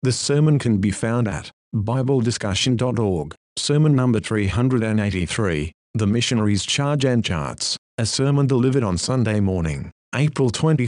The sermon can be found at BibleDiscussion.org, sermon number 383, The Missionary's Charge and Charts, a sermon delivered on Sunday morning, April 21,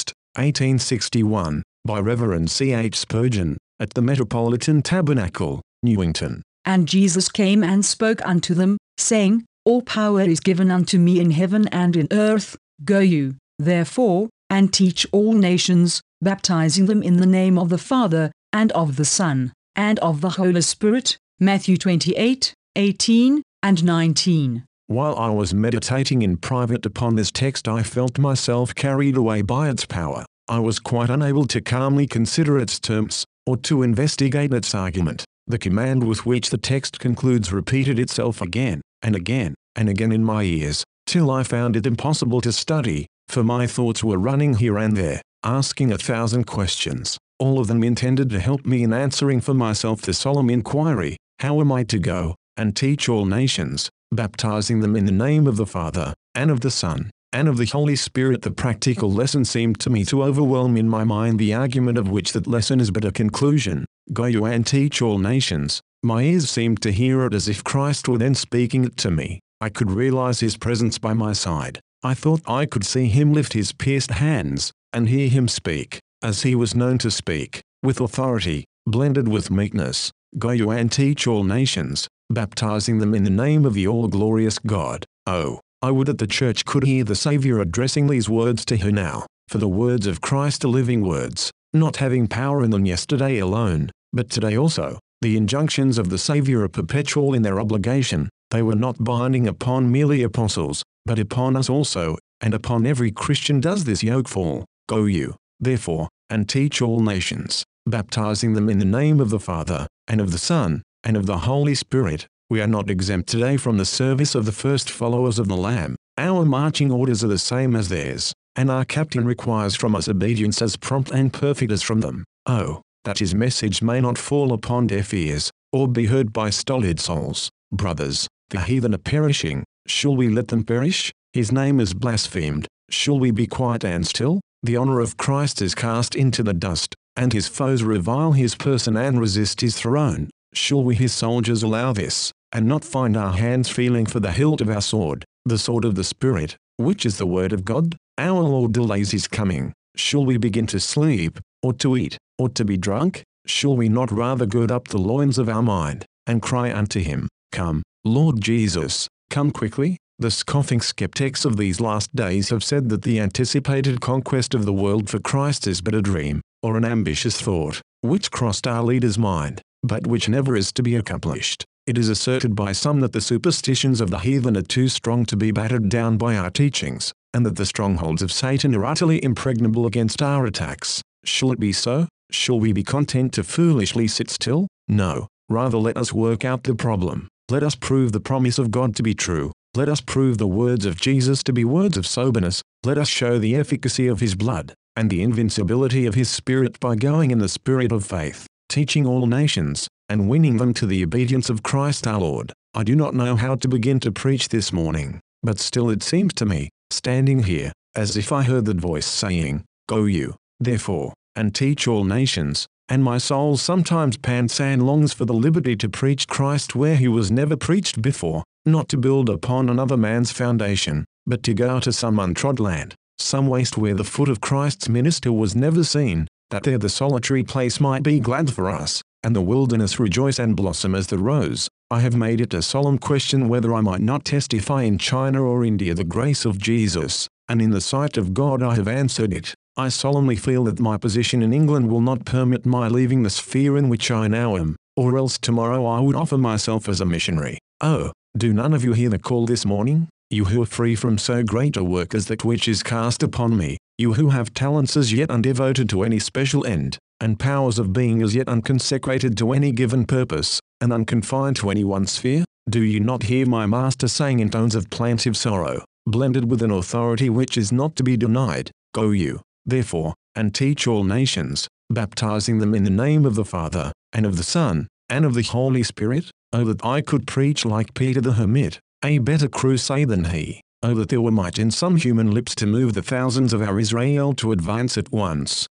1861, by Reverend C. H. Spurgeon, at the Metropolitan Tabernacle, Newington. And Jesus came and spoke unto them, saying, All power is given unto me in heaven and in earth. Go you, therefore, and teach all nations, baptizing them in the name of the Father, and of the Son, and of the Holy Spirit. Matthew 28, 18 and 19. While I was meditating in private upon this text, I felt myself carried away by its power. I was quite unable to calmly consider its terms, or to investigate its argument. The command with which the text concludes repeated itself again, and again, and again in my ears, till I found it impossible to study, for my thoughts were running here and there, asking 1,000 questions, all of them intended to help me in answering for myself the solemn inquiry, how am I to go, and teach all nations, baptizing them in the name of the Father, and of the Son, and of the Holy Spirit. The practical lesson seemed to me to overwhelm in my mind the argument of which that lesson is but a conclusion. Go you and teach all nations. My ears seemed to hear it as if Christ were then speaking it to me. I could realize his presence by my side. I thought I could see him lift his pierced hands, and hear him speak, as he was known to speak, with authority, blended with meekness. Go you and teach all nations, baptizing them in the name of the all-glorious God. Oh, I would that the church could hear the Savior addressing these words to her now, for the words of Christ are living words, not having power in them yesterday alone, but today also. The injunctions of the Savior are perpetual in their obligation. They were not binding upon merely apostles, but upon us also, and upon every Christian does this yoke fall. Go you, therefore, and teach all nations, baptizing them in the name of the Father, and of the Son, and of the Holy Spirit. We are not exempt today from the service of the first followers of the Lamb. Our marching orders are the same as theirs, and our captain requires from us obedience as prompt and perfect as from them. Oh, that his message may not fall upon deaf ears, or be heard by stolid souls. Brothers, the heathen are perishing. Shall we let them perish? His name is blasphemed. Shall we be quiet and still? The honor of Christ is cast into the dust, and his foes revile his person and resist his throne. Shall we his soldiers allow this, and not find our hands feeling for the hilt of our sword, the sword of the Spirit, which is the word of God? Our Lord delays his coming. Shall we begin to sleep, or to eat, or to be drunk? Shall we not rather gird up the loins of our mind, and cry unto him, Come, Lord Jesus, come quickly? The scoffing skeptics of these last days have said that the anticipated conquest of the world for Christ is but a dream, or an ambitious thought, which crossed our leader's mind, but which never is to be accomplished. It is asserted by some that the superstitions of the heathen are too strong to be battered down by our teachings, and that the strongholds of Satan are utterly impregnable against our attacks. Shall it be so? Shall we be content to foolishly sit still? No, rather let us work out the problem. Let us prove the promise of God to be true. Let us prove the words of Jesus to be words of soberness. Let us show the efficacy of his blood, and the invincibility of his Spirit by going in the spirit of faith, teaching all nations, and winning them to the obedience of Christ our Lord. I do not know how to begin to preach this morning, but still it seems to me, standing here, as if I heard that voice saying, Go you, therefore, and teach all nations, and my soul sometimes pants and longs for the liberty to preach Christ where he was never preached before, not to build upon another man's foundation, but to go to some untrod land, some waste where the foot of Christ's minister was never seen, that there the solitary place might be glad for us, and the wilderness rejoice and blossom as the rose. I have made it a solemn question whether I might not testify in China or India the grace of Jesus, and in the sight of God I have answered it. I solemnly feel that my position in England will not permit my leaving the sphere in which I now am, or else tomorrow I would offer myself as a missionary. Oh, do none of you hear the call this morning? You who are free from so great a work as that which is cast upon me, you who have talents as yet undevoted to any special end, and powers of being as yet unconsecrated to any given purpose, and unconfined to any one sphere, do you not hear my Master saying in tones of plaintive sorrow, blended with an authority which is not to be denied, Go you, therefore, and teach all nations, baptizing them in the name of the Father, and of the Son, and of the Holy Spirit? Oh, that I could preach like Peter the Hermit, a better crusade than he. Oh, that there were might in some human lips to move the thousands of our Israel to advance at once,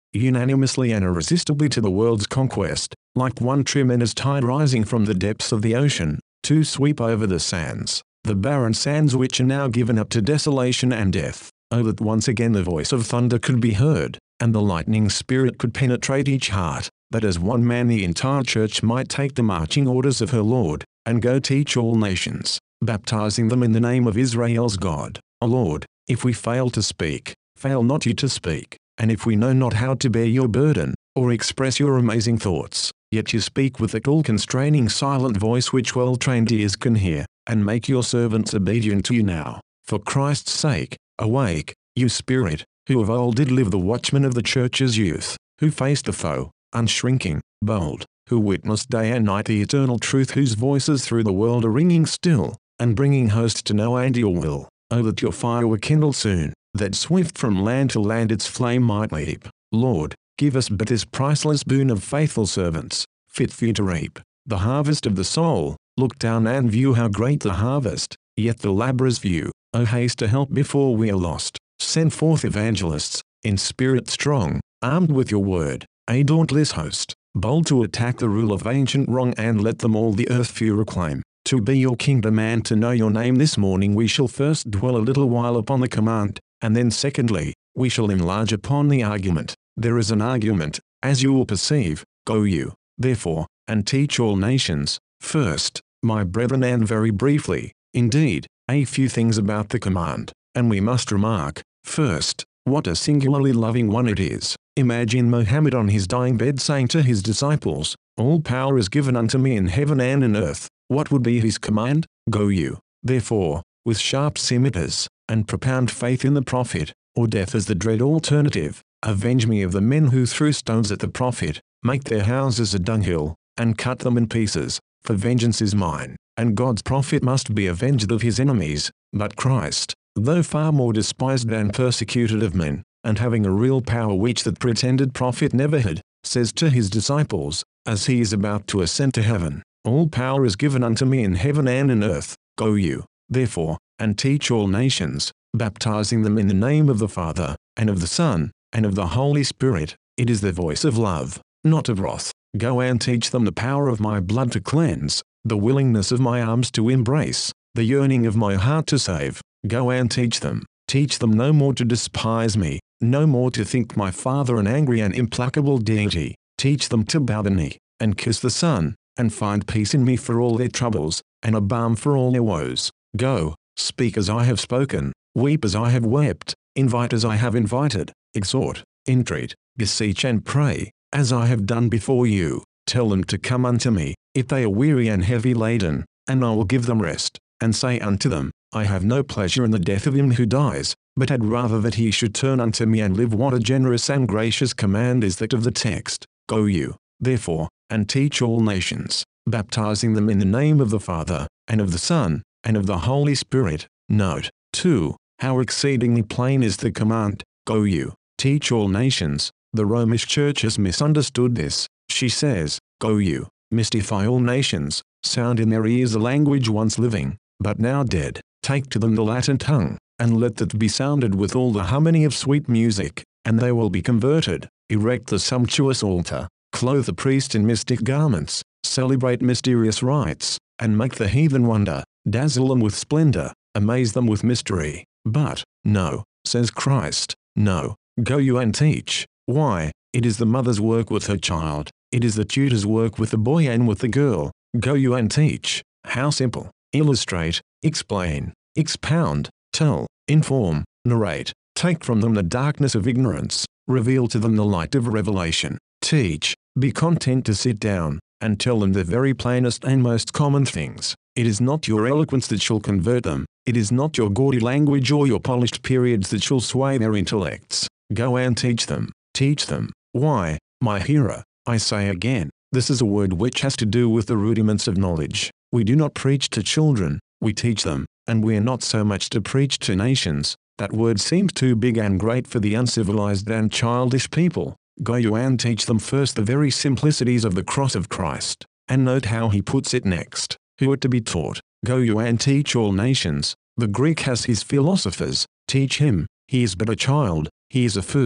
unanimously and irresistibly to the world's conquest, like one tremendous tide rising from the depths of the ocean, to sweep over the sands, the barren sands which are now given up to desolation and death. Oh, that once again the voice of thunder could be heard, and the lightning spirit could penetrate each heart, that as one man the entire church might take the marching orders of her Lord, and go teach all nations, baptizing them in the name of Israel's God. O Lord, if we fail to speak, fail not you to speak, and if we know not how to bear your burden, or express your amazing thoughts, yet you speak with that all-constraining silent voice which well-trained ears can hear, and make your servants obedient to you now. For Christ's sake, awake, you Spirit, who of old did live the watchman of the church's youth, who faced the foe, unshrinking, bold, who witnessed day and night the eternal truth, whose voices through the world are ringing still, and bringing hosts to know and your will. Oh, that your fire were kindled soon, that swift from land to land its flame might leap. Lord, give us but this priceless boon of faithful servants, fit for you to reap the harvest of the soul. Look down and view how great the harvest, yet the laborers few. O haste to help before we are lost. Send forth evangelists, in spirit strong, armed with your word, a dauntless host, bold to attack the rule of ancient wrong, and let them all the earth few reclaim. To be your kingdom and to know your name this morning we shall first dwell a little while upon the command, and then secondly, we shall enlarge upon the argument. There is an argument, as you will perceive. Go you, therefore, and teach all nations. First, my brethren, and very briefly, indeed, a few things about the command, and we must remark, first, what a singularly loving one it is. Imagine Mohammed on his dying bed saying to his disciples, all power is given unto me in heaven and in earth. What would be his command? Go you, therefore, with sharp scimitars, and propound faith in the prophet, or death as the dread alternative. Avenge me of the men who threw stones at the prophet, make their houses a dunghill, and cut them in pieces, for vengeance is mine, and God's prophet must be avenged of his enemies. But Christ, though far more despised and persecuted of men, and having a real power which that pretended prophet never had, says to his disciples, as he is about to ascend to heaven, all power is given unto me in heaven and in earth. Go you, therefore, and teach all nations, baptizing them in the name of the Father, and of the Son, and of the Holy Spirit. It is the voice of love, not of wrath. Go and teach them the power of my blood to cleanse, the willingness of my arms to embrace, the yearning of my heart to save. Go and teach them no more to despise me, no more to think my Father an angry and implacable deity. Teach them to bow the knee, and kiss the Son, and find peace in me for all their troubles, and a balm for all their woes. Go, speak as I have spoken, weep as I have wept, invite as I have invited, exhort, entreat, beseech and pray, as I have done before you. Tell them to come unto me, if they are weary and heavy laden, and I will give them rest. And say unto them, I have no pleasure in the death of him who dies, but had rather that he should turn unto me and live. What a generous and gracious command is that of the text. Go you, therefore, and teach all nations, baptizing them in the name of the Father, and of the Son, and of the Holy Spirit. Note, 2, how exceedingly plain is the command. Go you, teach all nations. The Romish Church has misunderstood this. She says, go you, mystify all nations, sound in their ears a language once living, but now dead. Take to them the Latin tongue, and let that be sounded with all the harmony of sweet music, and they will be converted. Erect the sumptuous altar, clothe the priest in mystic garments, celebrate mysterious rites, and make the heathen wonder, dazzle them with splendor, amaze them with mystery. But, no, says Christ, no, go you and teach. Why? It is the mother's work with her child, it is the tutor's work with the boy and with the girl. Go you and teach. How simple. Illustrate, explain, expound, tell, inform, narrate. Take from them the darkness of ignorance, reveal to them the light of revelation. Teach, be content to sit down, and tell them the very plainest and most common things. It is not your eloquence that shall convert them, it is not your gaudy language or your polished periods that shall sway their intellects. Go and teach them. Teach them. Why, my hearer, I say again, this is a word which has to do with the rudiments of knowledge. We do not preach to children, we teach them, and we are not so much to preach to nations. That word seems too big and great for the uncivilized and childish people. Go you and teach them first the very simplicities of the cross of Christ, and note how he puts it next, who are to be taught. Go you and teach all nations. The Greek has his philosophers, teach him, he is but a child, he is a fool,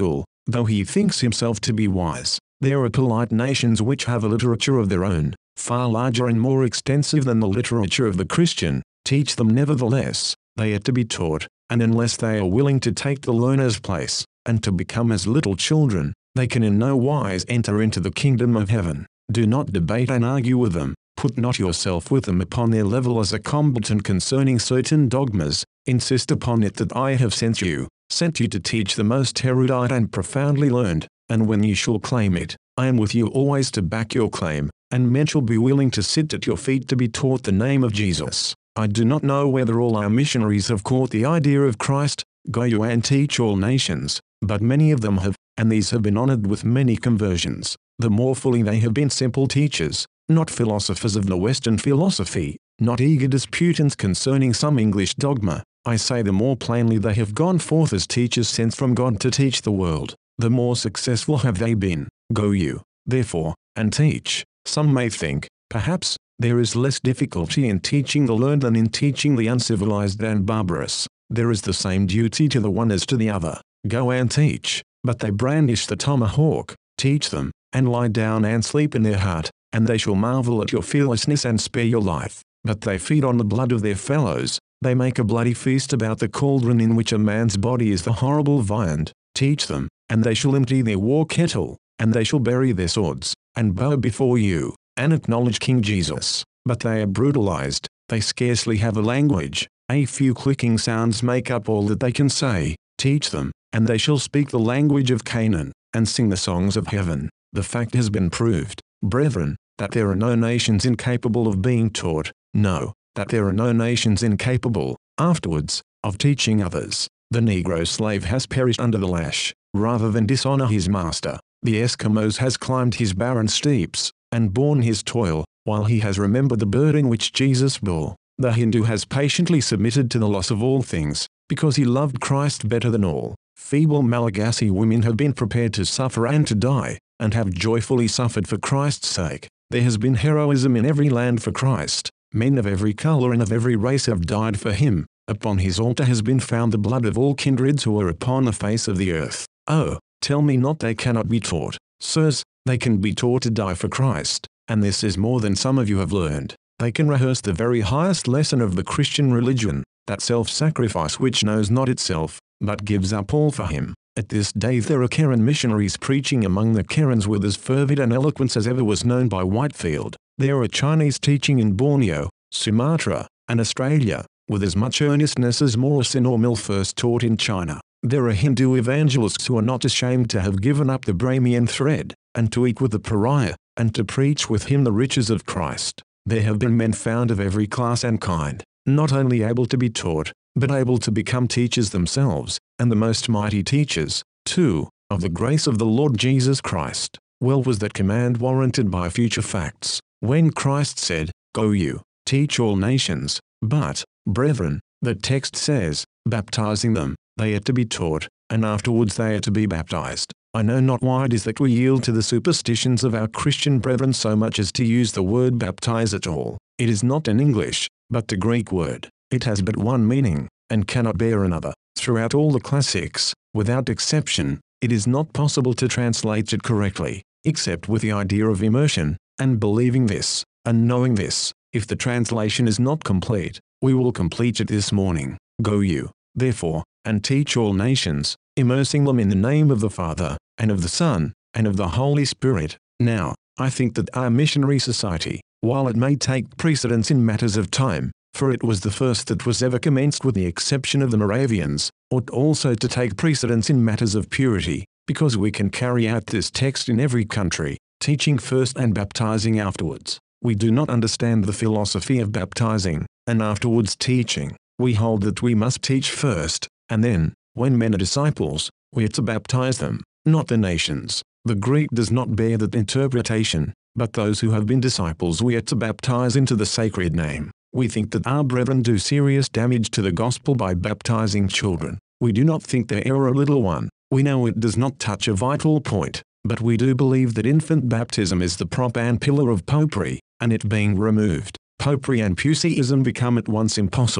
though he thinks himself to be wise. There are polite nations which have a literature of their own, far larger and more extensive than the literature of the Christian. Teach them nevertheless, they are to be taught, and unless they are willing to take the learner's place, and to become as little children, they can in no wise enter into the kingdom of heaven. Do not debate and argue with them. Put not yourself with them upon their level as a combatant concerning certain dogmas. Insist upon it that I have sent you to teach the most erudite and profoundly learned, and when you shall claim it, I am with you always to back your claim, and men shall be willing to sit at your feet to be taught the name of Jesus. I do not know whether all our missionaries have caught the idea of Christ, go you and teach all nations, but many of them have, and these have been honored with many conversions. The more fully they have been simple teachers, not philosophers of the Western philosophy, not eager disputants concerning some English dogma. I say the more plainly they have gone forth as teachers sent from God to teach the world, the more successful have they been. Go you, therefore, and teach. Some may think, perhaps, there is less difficulty in teaching the learned than in teaching the uncivilized and barbarous. There is the same duty to the one as to the other. Go and teach. But they brandish the tomahawk. Teach them, and lie down and sleep in their heart, and they shall marvel at your fearlessness and spare your life. But they feed on the blood of their fellows. They make a bloody feast about the cauldron in which a man's body is the horrible viand. Teach them, and they shall empty their war kettle, and they shall bury their swords, and bow before you, and acknowledge King Jesus. But they are brutalized. They scarcely have a language. A few clicking sounds make up all that they can say. Teach them, and they shall speak the language of Canaan, and sing the songs of heaven. The fact has been proved, brethren, that there are no nations incapable of being taught. No, that there are no nations incapable, afterwards, of teaching others. The Negro slave has perished under the lash, rather than dishonor his master. The Eskimo has climbed his barren steeps, and borne his toil, while he has remembered the burden which Jesus bore. The Hindu has patiently submitted to the loss of all things, because he loved Christ better than all. Feeble Malagasy women have been prepared to suffer and to die, and have joyfully suffered for Christ's sake. There has been heroism in every land for Christ. Men of every color and of every race have died for him. Upon his altar has been found the blood of all kindreds who are upon the face of the earth. Oh, tell me not they cannot be taught. Sirs, they can be taught to die for Christ, and this is more than some of you have learned. They can rehearse the very highest lesson of the Christian religion, that self-sacrifice which knows not itself, but gives up all for him. At this day there are Karen missionaries preaching among the Karens with as fervid an eloquence as ever was known by Whitefield. There are Chinese teaching in Borneo, Sumatra, and Australia, with as much earnestness as Morrison or Mill first taught in China. There are Hindu evangelists who are not ashamed to have given up the Brahmian thread, and to eat with the pariah, and to preach with him the riches of Christ. There have been men found of every class and kind, not only able to be taught, but able to become teachers themselves, and the most mighty teachers, too, of the grace of the Lord Jesus Christ. Well was that command warranted by future facts, when Christ said, Go you, teach all nations. But, brethren, the text says, baptizing them, they are to be taught, and afterwards they are to be baptized. I know not why it is that we yield to the superstitions of our Christian brethren so much as to use the word baptize at all. It is not an English, but the Greek word. It has but one meaning, and cannot bear another. Throughout all the classics, without exception, it is not possible to translate it correctly, except with the idea of immersion, and believing this, and knowing this. If the translation is not complete, we will complete it this morning. Go you, therefore, and teach all nations, immersing them in the name of the Father, and of the Son, and of the Holy Spirit. Now, I think that our missionary society, while it may take precedence in matters of time, for it was the first that was ever commenced with the exception of the Moravians, ought also to take precedence in matters of purity, because we can carry out this text in every country, teaching first and baptizing afterwards. We do not understand the philosophy of baptizing, and afterwards teaching. We hold that we must teach first, and then, when men are disciples, we are to baptize them, not the nations. The Greek does not bear that interpretation, but those who have been disciples we are to baptize into the sacred name. We think that our brethren do serious damage to the gospel by baptizing children. We do not think their error a little one. We know it does not touch a vital point, but we do believe that infant baptism is the prop and pillar of popery, and it being removed, popery and Puseyism become at once impossible.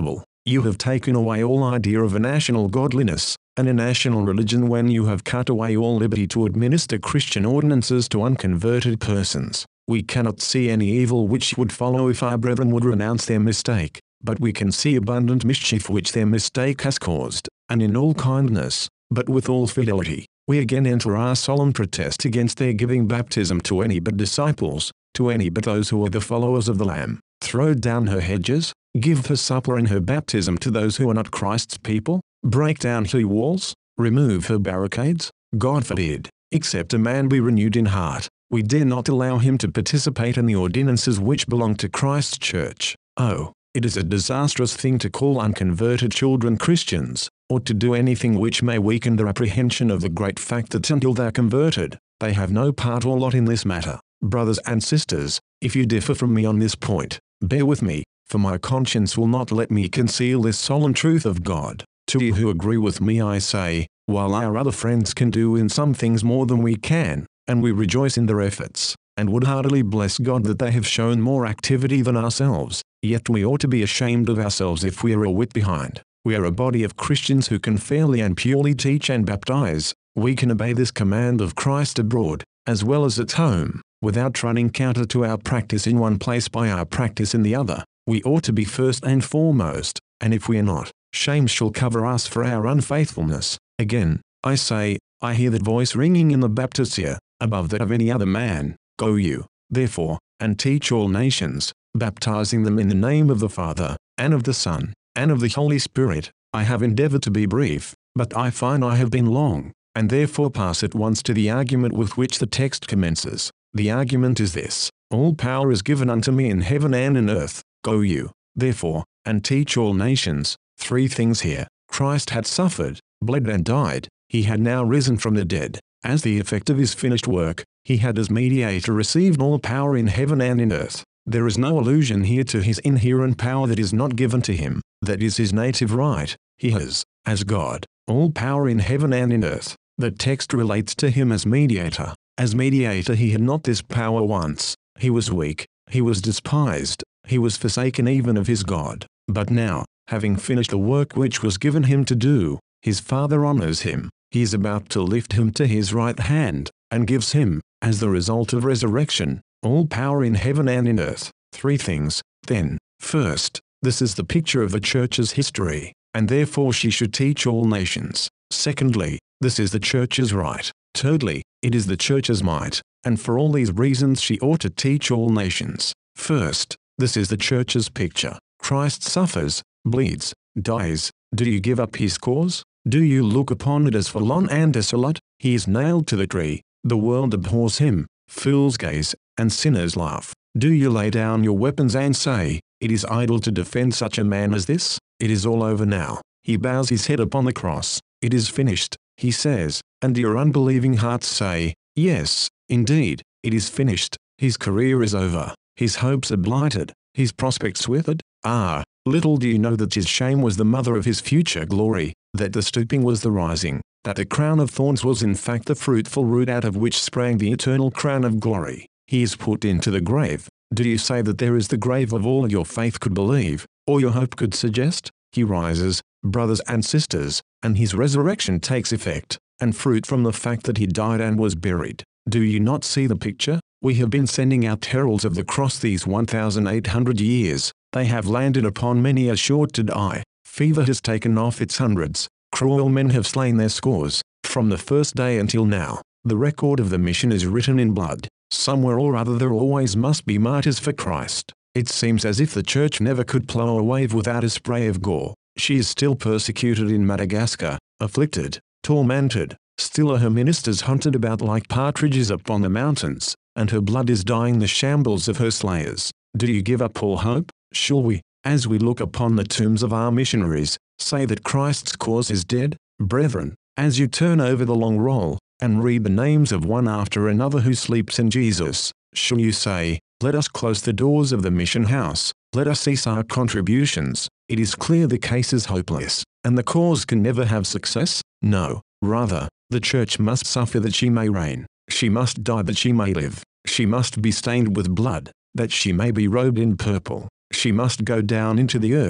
You have taken away all idea of a national godliness, and a national religion when you have cut away all liberty to administer Christian ordinances to unconverted persons. We cannot see any evil which would follow if our brethren would renounce their mistake, but we can see abundant mischief which their mistake has caused, and in all kindness, but with all fidelity, we again enter our solemn protest against their giving baptism to any but disciples, to any but those who are the followers of the Lamb. Throw down her hedges, give her supper and her baptism to those who are not Christ's people, break down her walls, remove her barricades, God forbid, except a man be renewed in heart. We dare not allow him to participate in the ordinances which belong to Christ's church. Oh, it is a disastrous thing to call unconverted children Christians, or to do anything which may weaken their apprehension of the great fact that until they are converted, they have no part or lot in this matter. Brothers and sisters, if you differ from me on this point, bear with me, for my conscience will not let me conceal this solemn truth of God. To you who agree with me I say, while our other friends can do in some things more than we can, and we rejoice in their efforts, and would heartily bless God that they have shown more activity than ourselves, yet we ought to be ashamed of ourselves if we are a whit behind. We are a body of Christians who can fairly and purely teach and baptize. We can obey this command of Christ abroad, as well as at home, without running counter to our practice in one place by our practice in the other. We ought to be first and foremost, and if we are not, shame shall cover us for our unfaithfulness. Again, I say, I hear that voice ringing in the baptisia, above that of any other man. Go you, therefore, and teach all nations, baptizing them in the name of the Father, and of the Son, and of the Holy Spirit. I have endeavored to be brief, but I find I have been long, and therefore pass at once to the argument with which the text commences. The argument is this: all power is given unto me in heaven and in earth. Go you, therefore, and teach all nations. Three things here. Christ had suffered, bled and died. He had now risen from the dead. As the effect of his finished work, he had as mediator received all power in heaven and in earth. There is no allusion here to his inherent power that is not given to him, that is his native right. He has, as God, all power in heaven and in earth. The text relates to him as mediator. As mediator he had not this power once. He was weak, he was despised, he was forsaken even of his God. But now, having finished the work which was given him to do, his Father honors him. He is about to lift him to his right hand, and gives him, as the result of resurrection, all power in heaven and in earth. Three things, then. First, this is the picture of the church's history, and therefore she should teach all nations. Secondly, this is the church's right. Thirdly, it is the church's might, and for all these reasons she ought to teach all nations. First, this is the church's picture. Christ suffers, bleeds, dies. Do you give up his cause? Do you look upon it as forlorn and desolate? He is nailed to the tree. The world abhors him. Fools gaze, and sinners laugh. Do you lay down your weapons and say, it is idle to defend such a man as this? It is all over now. He bows his head upon the cross. It is finished, he says, and your unbelieving hearts say, yes, indeed, it is finished. His career is over. His hopes are blighted. His prospects withered. Ah, little do you know that his shame was the mother of his future glory, that the stooping was the rising, that the crown of thorns was in fact the fruitful root out of which sprang the eternal crown of glory. He is put into the grave. Do you say that there is the grave of all your faith could believe, or your hope could suggest? He rises, brothers and sisters, and his resurrection takes effect, and fruit from the fact that he died and was buried. Do you not see the picture? We have been sending out heralds of the cross these 1,800 years. They have landed upon many as sure to die. Fever has taken off its hundreds. Cruel men have slain their scores. From the first day until now, the record of the mission is written in blood. Somewhere or other there always must be martyrs for Christ. It seems as if the church never could plow a wave without a spray of gore. She is still persecuted in Madagascar, afflicted, tormented. Still are her ministers hunted about like partridges upon the mountains, and her blood is dyeing the shambles of her slayers. Do you give up all hope? Shall we, as we look upon the tombs of our missionaries, say that Christ's cause is dead? Brethren, as you turn over the long roll, and read the names of one after another who sleeps in Jesus, shall you say, let us close the doors of the mission house, let us cease our contributions? It is clear the case is hopeless, and the cause can never have success? No, rather, the church must suffer that she may reign. She must die that she may live. She must be stained with blood, that she may be robed in purple. She must go down into the earth,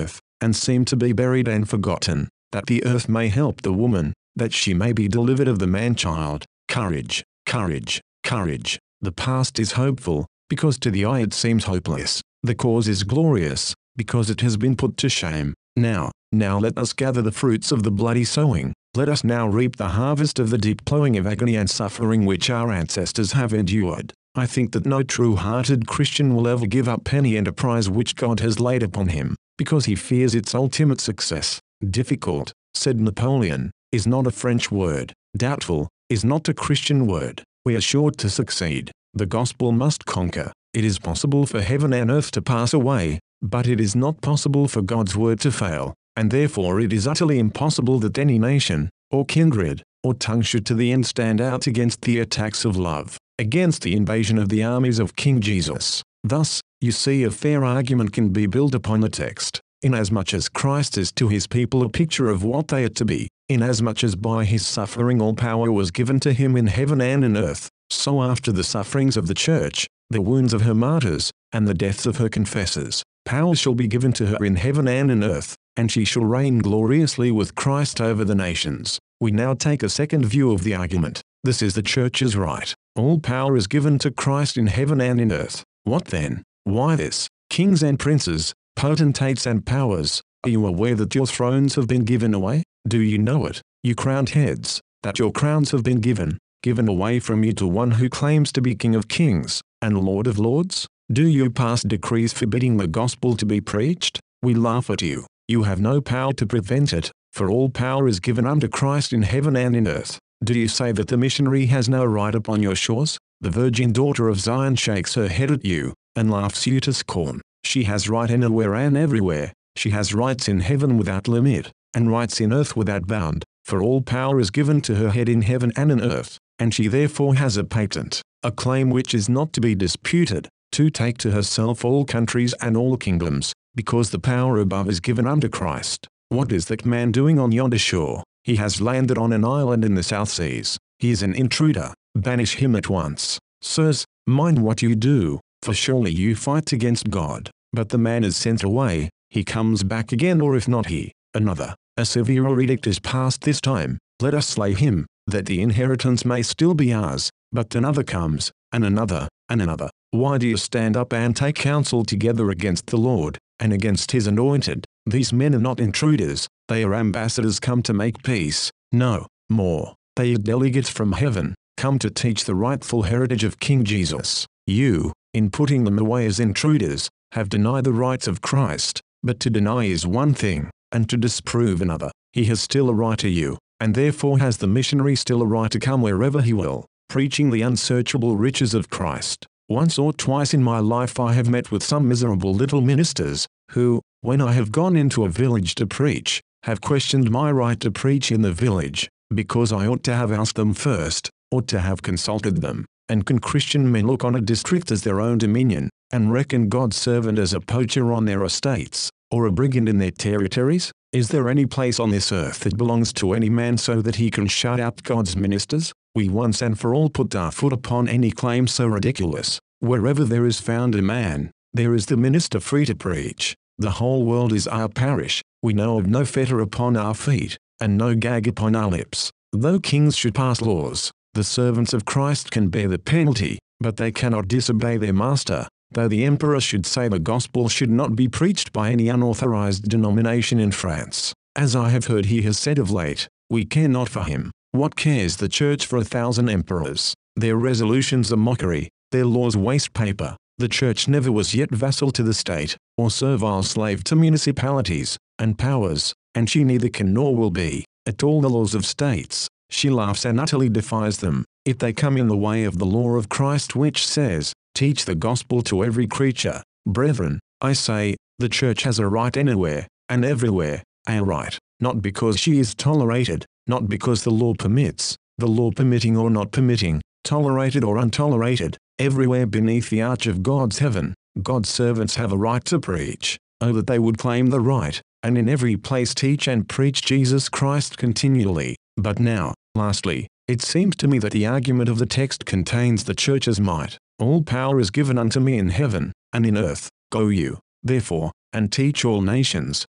and seem to be buried and forgotten, that the earth may help the woman, that she may be delivered of the man-child. Courage, courage, courage. The past is hopeful, because to the eye it seems hopeless. The cause is glorious, because it has been put to shame. Now let us gather the fruits of the bloody sowing. Let us now reap the harvest of the deep plowing of agony and suffering which our ancestors have endured. I think that no true-hearted Christian will ever give up any enterprise which God has laid upon him, because he fears its ultimate success. Difficult, said Napoleon, is not a French word. Doubtful, is not a Christian word. We are sure to succeed. The gospel must conquer. It is possible for heaven and earth to pass away, but it is not possible for God's word to fail, and therefore it is utterly impossible that any nation, or kindred, or tongue should to the end stand out against the attacks of love, against the invasion of the armies of King Jesus. Thus, you see, a fair argument can be built upon the text, inasmuch as Christ is to his people a picture of what they are to be, inasmuch as by his suffering all power was given to him in heaven and in earth, so after the sufferings of the church, the wounds of her martyrs, and the deaths of her confessors, power shall be given to her in heaven and in earth, and she shall reign gloriously with Christ over the nations. We now take a second view of the argument. This is the church's right. All power is given to Christ in heaven and in earth. What then? Why this? Kings and princes, potentates and powers, are you aware that your thrones have been given away? Do you know it, you crowned heads, that your crowns have been given away from you to one who claims to be King of kings, and Lord of lords? Do you pass decrees forbidding the gospel to be preached? We laugh at you. You have no power to prevent it, for all power is given unto Christ in heaven and in earth. Do you say that the missionary has no right upon your shores? The virgin daughter of Zion shakes her head at you, and laughs you to scorn. She has right anywhere and everywhere. She has rights in heaven without limit, and rights in earth without bound, for all power is given to her head in heaven and in earth, and she therefore has a patent, a claim which is not to be disputed, to take to herself all countries and all kingdoms, because the power above is given unto Christ. What is that man doing on yonder shore? He has landed on an island in the South Seas. He is an intruder. Banish him at once. Sirs, mind what you do, for surely you fight against God. But the man is sent away, he comes back again, or if not he, another. A severer edict is passed this time. Let us slay him, that the inheritance may still be ours. But another comes, and another, and another. Why do you stand up and take counsel together against the Lord, and against his anointed? These men are not intruders, they are ambassadors come to make peace. No, more, they are delegates from heaven, come to teach the rightful heritage of King Jesus. You, in putting them away as intruders, have denied the rights of Christ. But to deny is one thing, and to disprove another. He has still a right to you, and therefore has the missionary still a right to come wherever he will, preaching the unsearchable riches of Christ. Once or twice in my life I have met with some miserable little ministers, who, when I have gone into a village to preach, have questioned my right to preach in the village, because I ought to have asked them first, or to have consulted them. And can Christian men look on a district as their own dominion, and reckon God's servant as a poacher on their estates, or a brigand in their territories? Is there any place on this earth that belongs to any man so that he can shut out God's ministers? We once and for all put our foot upon any claim so ridiculous. Wherever there is found a man, there is the minister free to preach. The whole world is our parish. We know of no fetter upon our feet, and no gag upon our lips. Though kings should pass laws, the servants of Christ can bear the penalty, but they cannot disobey their master. Though the emperor should say the gospel should not be preached by any unauthorized denomination in France, as I have heard he has said of late, we care not for him. What cares the church for 1,000 emperors? Their resolutions are mockery, their laws waste paper. The church never was yet vassal to the state, or servile slave to municipalities and powers, and she neither can nor will be. At all the laws of states, she laughs and utterly defies them, if they come in the way of the law of Christ, which says, teach the gospel to every creature. Brethren, I say, the church has a right anywhere, and everywhere, a right, not because she is tolerated, not because the law permits, the law permitting or not permitting, tolerated or untolerated, everywhere beneath the arch of God's heaven, God's servants have a right to preach. Oh, that they would claim the right, and in every place teach and preach Jesus Christ continually. But now, lastly, it seems to me that the argument of the text contains the church's might. All power is given unto me in heaven, and in earth. Go you, therefore, and teach all nations,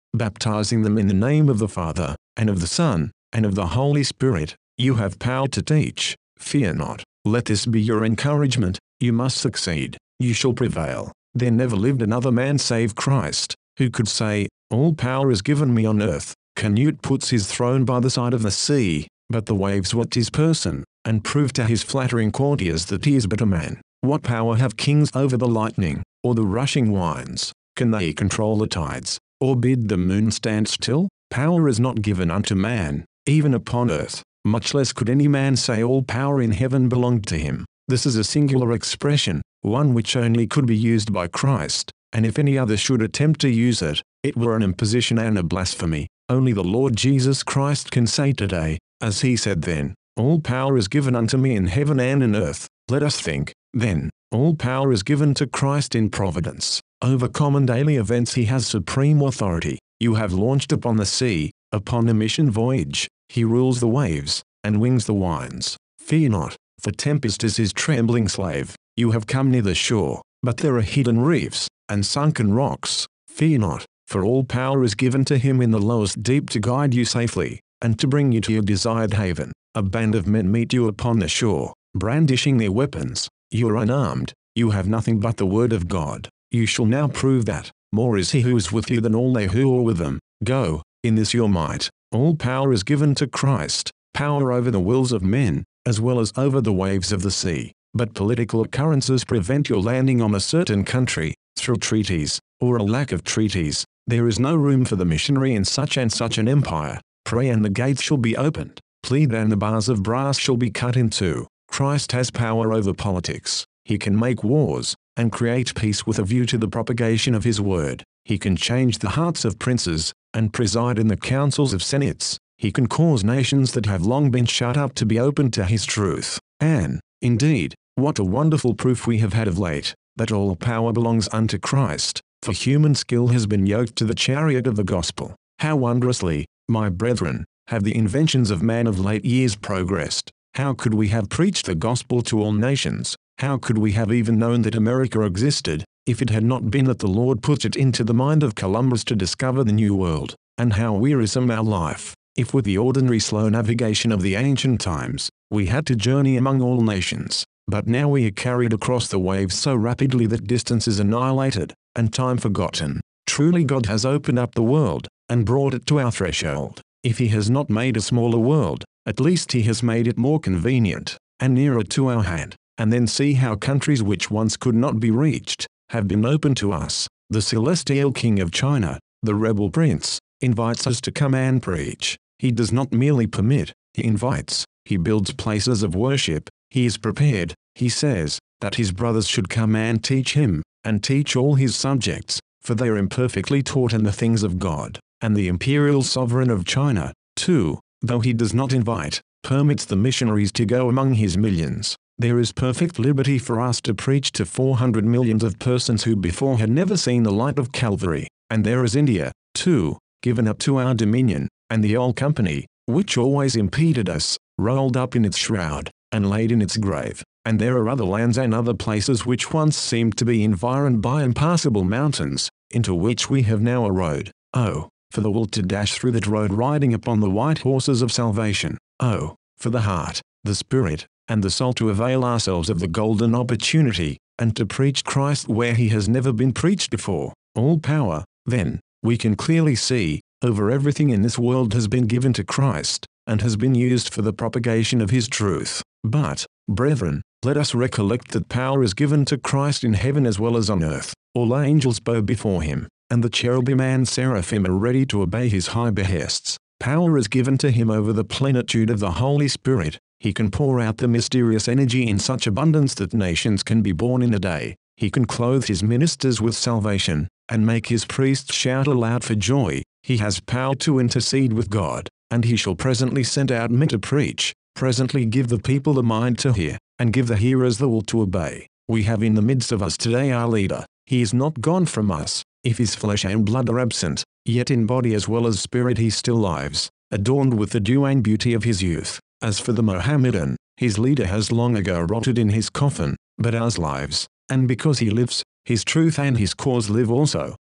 baptizing them in the name of the Father, and of the Son, and of the Holy Spirit. You have power to teach. Fear not. Let this be your encouragement. You must succeed. You shall prevail. There never lived another man save Christ, who could say, "All power is given me on earth." Canute puts his throne by the side of the sea, but the waves watch his person, and prove to his flattering courtiers that he is but a man. What power have kings over the lightning, or the rushing winds? Can they control the tides, or bid the moon stand still? Power is not given unto man, even upon earth, much less could any man say all power in heaven belonged to him. This is a singular expression, one which only could be used by Christ, and if any other should attempt to use it, it were an imposition and a blasphemy. Only the Lord Jesus Christ can say today, as he said then, "All power is given unto me in heaven and in earth." Let us think, then, all power is given to Christ in providence. Over common daily events he has supreme authority. You have launched upon the sea, upon a mission voyage. He rules the waves, and wings the winds. Fear not, for tempest is his trembling slave. You have come near the shore, but there are hidden reefs, and sunken rocks. Fear not, for all power is given to him in the lowest deep to guide you safely, and to bring you to your desired haven. A band of men meet you upon the shore, brandishing their weapons. You are unarmed, you have nothing but the word of God. You shall now prove that, more is he who is with you than all they who are with them. Go, in this your might. All power is given to Christ, power over the wills of men, as well as over the waves of the sea. But political occurrences prevent your landing on a certain country, through treaties, or a lack of treaties. There is no room for the missionary in such and such an empire. Pray and the gates shall be opened. Plead and the bars of brass shall be cut in two. Christ has power over politics. He can make wars, and create peace with a view to the propagation of his word. He can change the hearts of princes, and preside in the councils of senates. He can cause nations that have long been shut up to be open to his truth. And, indeed, what a wonderful proof we have had of late, that all power belongs unto Christ, for human skill has been yoked to the chariot of the gospel. How wondrously, my brethren, have the inventions of man of late years progressed. How could we have preached the gospel to all nations? How could we have even known that America existed, if it had not been that the Lord put it into the mind of Columbus to discover the New World? And how wearisome our life, if with the ordinary slow navigation of the ancient times, we had to journey among all nations. But now we are carried across the waves so rapidly that distance is annihilated, and time forgotten. Truly God has opened up the world, and brought it to our threshold. If he has not made a smaller world, at least he has made it more convenient, and nearer to our hand. And then see how countries which once could not be reached, have been opened to us. The celestial king of China, the rebel prince, invites us to come and preach. He does not merely permit, he invites. He builds places of worship. He is prepared, he says, that his brothers should come and teach him, and teach all his subjects, for they are imperfectly taught in the things of God. And the imperial sovereign of China, too, though he does not invite, permits the missionaries to go among his millions. There is perfect liberty for us to preach to 400 millions of persons who before had never seen the light of Calvary. And there is India, too, given up to our dominion, and the old company, which always impeded us, rolled up in its shroud, and laid in its grave. And there are other lands and other places which once seemed to be environed by impassable mountains, into which we have now a road. Oh, for the will to dash through that road riding upon the white horses of salvation. Oh, for the heart, the spirit, and the soul to avail ourselves of the golden opportunity, and to preach Christ where he has never been preached before. All power, then, we can clearly see, over everything in this world has been given to Christ, and has been used for the propagation of his truth. But, brethren, let us recollect that power is given to Christ in heaven as well as on earth. All angels bow before him, and the cherubim and seraphim are ready to obey his high behests. Power is given to him over the plenitude of the Holy Spirit. He can pour out the mysterious energy in such abundance that nations can be born in a day. He can clothe his ministers with salvation, and make his priests shout aloud for joy. He has power to intercede with God, and he shall presently send out men to preach, presently give the people the mind to hear, and give the hearers the will to obey. We have in the midst of us today our leader. He is not gone from us. If his flesh and blood are absent, yet in body as well as spirit he still lives, adorned with the dew and beauty of his youth. As for the Mohammedan, his leader has long ago rotted in his coffin, but ours lives, and because he lives, his truth and his cause live also.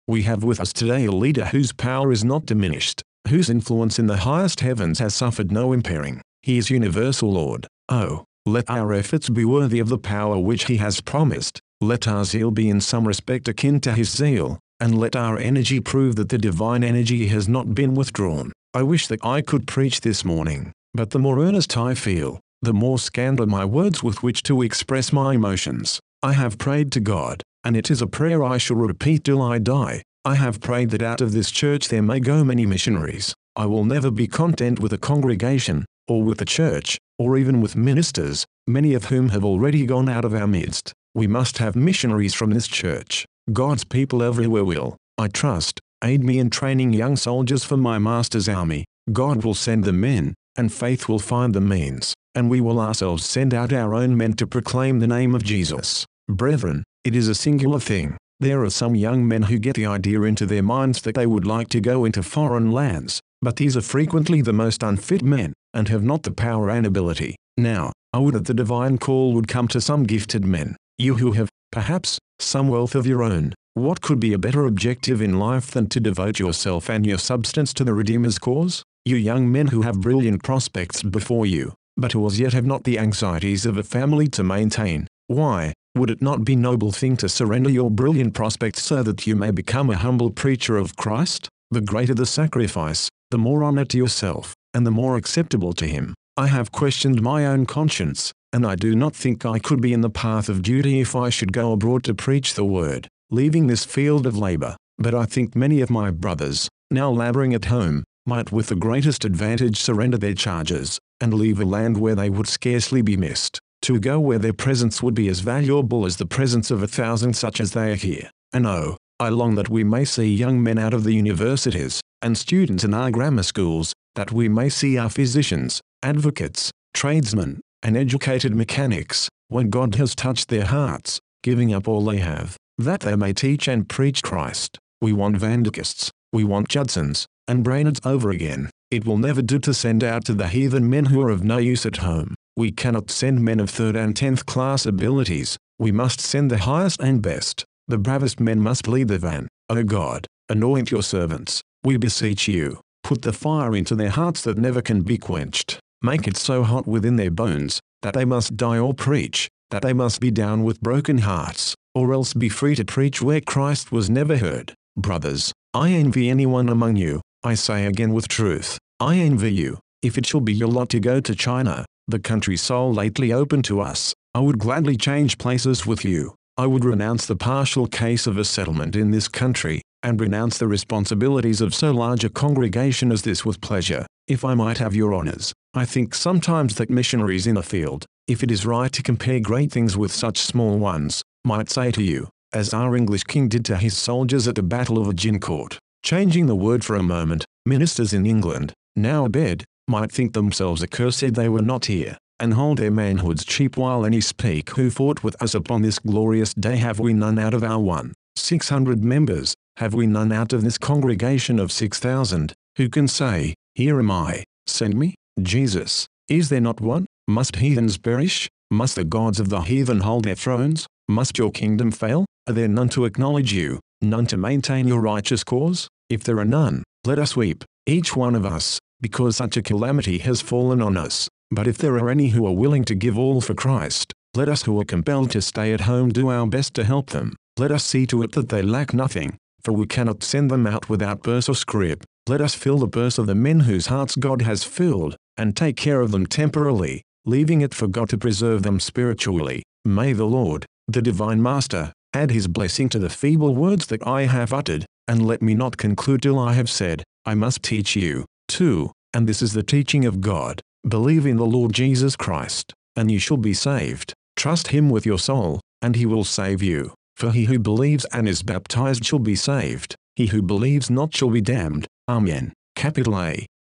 We have with us today a leader whose power is not diminished, whose influence in the highest heavens has suffered no impairing. He is universal Lord. Oh, let our efforts be worthy of the power which he has promised. Let our zeal be in some respect akin to his zeal, and let our energy prove that the divine energy has not been withdrawn. I wish that I could preach this morning, but the more earnest I feel, the more scant are my words with which to express my emotions. I have prayed to God, and it is a prayer I shall repeat till I die. I have prayed that out of this church there may go many missionaries. I will never be content with a congregation, or with a church, or even with ministers, many of whom have already gone out of our midst. We must have missionaries from this church. God's people everywhere will, I trust, aid me in training young soldiers for my Master's army. God will send the men, and faith will find the means, and we will ourselves send out our own men to proclaim the name of Jesus. Brethren, it is a singular thing. There are some young men who get the idea into their minds that they would like to go into foreign lands, but these are frequently the most unfit men, and have not the power and ability. Now, I would that the divine call would come to some gifted men, you who have, perhaps, some wealth of your own. What could be a better objective in life than to devote yourself and your substance to the Redeemer's cause? You young men who have brilliant prospects before you, but who as yet have not the anxieties of a family to maintain, why, would it not be a noble thing to surrender your brilliant prospects so that you may become a humble preacher of Christ? The greater the sacrifice, the more honor to yourself, and the more acceptable to him. I have questioned my own conscience, and I do not think I could be in the path of duty if I should go abroad to preach the word, leaving this field of labor. But I think many of my brothers, now laboring at home, might with the greatest advantage surrender their charges, and leave a land where they would scarcely be missed, to go where their presence would be as valuable as the presence of 1,000 such as they are here. And oh, I long that we may see young men out of the universities, and students in our grammar schools, that we may see our physicians, advocates, tradesmen, and educated mechanics, when God has touched their hearts, giving up all they have, that they may teach and preach Christ. We want Vanderkists, we want Judsons, and Brainards over again. It will never do to send out to the heathen men who are of no use at home. We cannot send men of 3rd and 10th class abilities. We must send the highest and best. The bravest men must lead the van. O God, anoint your servants, we beseech you. Put the fire into their hearts that never can be quenched. Make it so hot within their bones, that they must die or preach, that they must be down with broken hearts, or else be free to preach where Christ was never heard. Brothers, I envy anyone among you. I say again with truth, I envy you. If it shall be your lot to go to China, the country so lately open to us, I would gladly change places with you. I would renounce the partial case of a settlement in this country, and renounce the responsibilities of so large a congregation as this with pleasure, if I might have your honors. I think sometimes that missionaries in a field, if it is right to compare great things with such small ones, might say to you, as our English king did to his soldiers at the Battle of Agincourt, changing the word for a moment, ministers in England, now abed, might think themselves accursed they were not here, and hold their manhoods cheap while any speak who fought with us upon this glorious day. Have we none out of our 600 members, have we none out of this congregation of 6,000, who can say, here am I, send me? Jesus, is there not one? Must heathens perish? Must the gods of the heathen hold their thrones? Must your kingdom fail? Are there none to acknowledge you, none to maintain your righteous cause? If there are none, let us weep, each one of us, because such a calamity has fallen on us. But if there are any who are willing to give all for Christ, let us who are compelled to stay at home do our best to help them. Let us see to it that they lack nothing, for we cannot send them out without purse or scrip. Let us fill the purse of the men whose hearts God has filled, and take care of them temporarily, leaving it for God to preserve them spiritually. May the Lord, the Divine Master, add his blessing to the feeble words that I have uttered, and let me not conclude till I have said, I must teach you, too, and this is the teaching of God. Believe in the Lord Jesus Christ, and you shall be saved. Trust him with your soul, and he will save you. For he who believes and is baptized shall be saved. He who believes not shall be damned. Amen. Capital A.